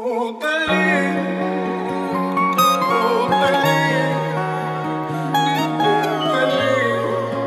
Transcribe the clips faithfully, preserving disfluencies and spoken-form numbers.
Удали, удали, удали.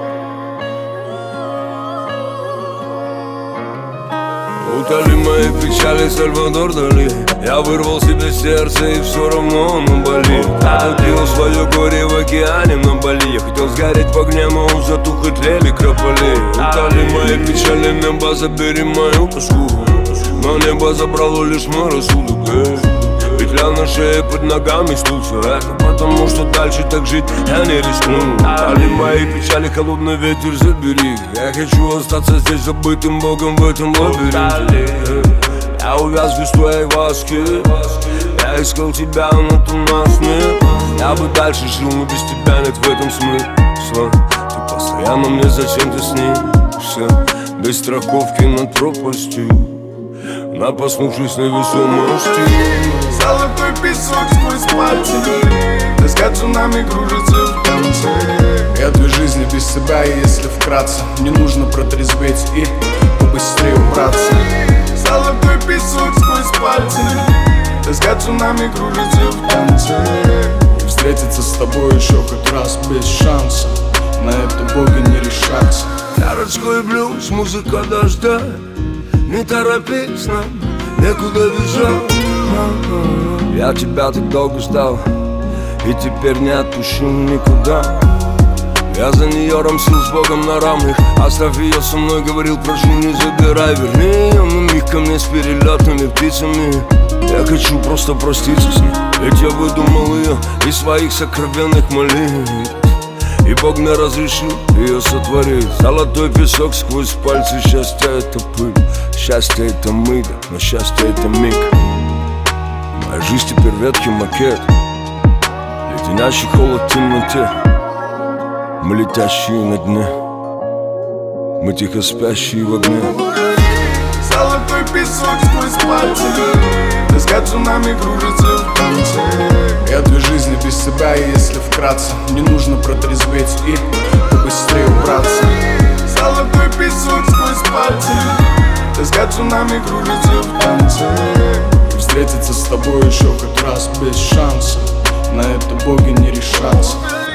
Утоли мои печали, Сальвадор Дали. Я вырвал себе сердце и все равно оно болит. Отпустил свое горе в океане на Бали. Я хотел сгореть в огне, но он затух и тлели крополи. Утоли мои печали, небо, забери мою тоску. Но небо забрало лишь мой рассудок. Петля на шее, под ногами стул. Все это потому, что дальше так жить я не рискну. Утоли мои печали, холодный ветер, забери. Я хочу остаться здесь забытым богом в этом лабиринте. Я увяз без твоей ласки. Я искал тебя, но ты нас нет. Я бы дальше жил, но без тебя нет в этом смысла. Ты постоянно мне зачем ты снишься. Без страховки над пропастью, напоснувшись невесомости. Золотой песок сквозь пальцы. Тоска цунами кружится в танце. Я две жизни без себя, и если вкратце, мне нужно протрезветь и побыстрее убраться. Золотой песок сквозь пальцы. Тоска цунами кружится в танце. И встретиться с тобой еще хоть раз без шанса. На это боги не решатся. Городской блюз, музыка дождя. Не торопись нам, некуда бежать. Я тебя так долго ждал, и теперь не отпущу никуда. Я за нее рамсил с Богом на равных. Оставь ее со мной, говорил, прошу, не забирай. Верни ее на миг ко мне с перелетными птицами. Я хочу просто проститься с ней, ведь я выдумал ее из своих сокровенных молитв. И Бог мне разрешил ее сотворить. Золотой песок сквозь пальцы. Счастье это пыль, счастье это мы, но счастье это миг. Моя жизнь теперь ветхий макет, леденящий холод в темноте. Мы летящие на дне, мы тихо спящие в огне. Золотой песок сквозь пальцы. Тоска цунами кружится в танце. Я две жизни без себя, и если вкратце, мне нужно протрезветь и побыстрее убраться. Золотой песок сквозь пальцы. Тоска цунами кружится в танце. И встретиться с тобой еще хоть раз без шанса. На это боги не решатся.